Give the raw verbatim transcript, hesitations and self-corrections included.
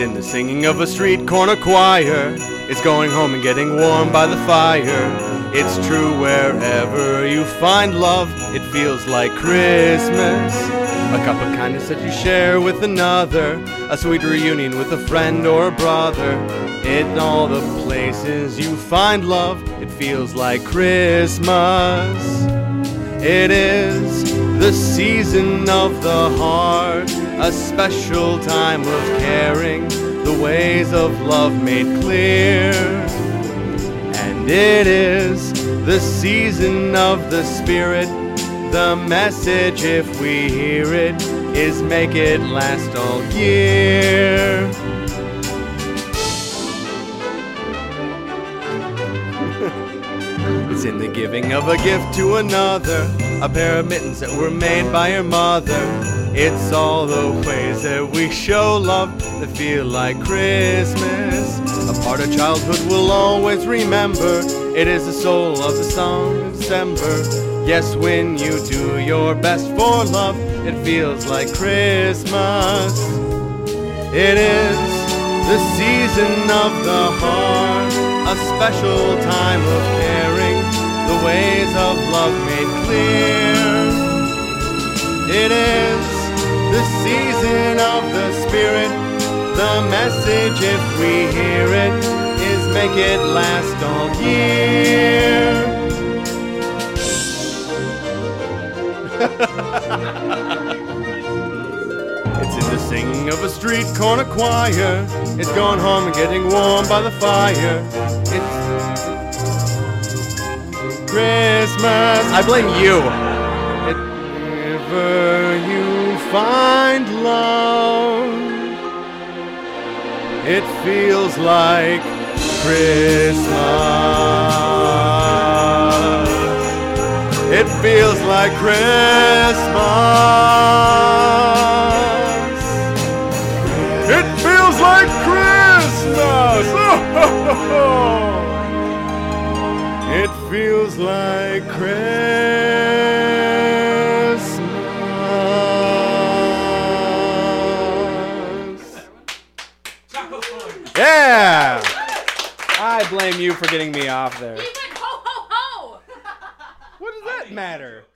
in the singing of a street corner choir. It's going home and getting warm by the fire. It's true wherever you find love, it feels like Christmas. A cup of kindness that you share with another, a sweet reunion with a friend or a brother. In all the places you find love, it feels like Christmas. It is the season of the heart, a special time of caring, the ways of love made clear. And it is the season of the spirit, the message, if we hear it, is make it last all year. It's in the giving of a gift to another, a pair of mittens that were made by your mother. It's all the ways that we show love that feel like Christmas. A part of childhood we'll always remember. It is the soul of the song of December. Yes, when you do your best for love, it feels like Christmas. It is the season of the heart, a special time of caring, the ways of love made clear. It is the season of the spirit, the message, if we hear it, is make it last all year. It's in the singing of a street corner choir. It's going home and getting warm by the fire. It's Christmas. I blame you. If ever you find love, it feels like Christmas. It feels like Christmas. It feels like Christmas. It feels like Christmas. Yeah! I blame you for getting me off there. He went ho ho ho! What does that matter?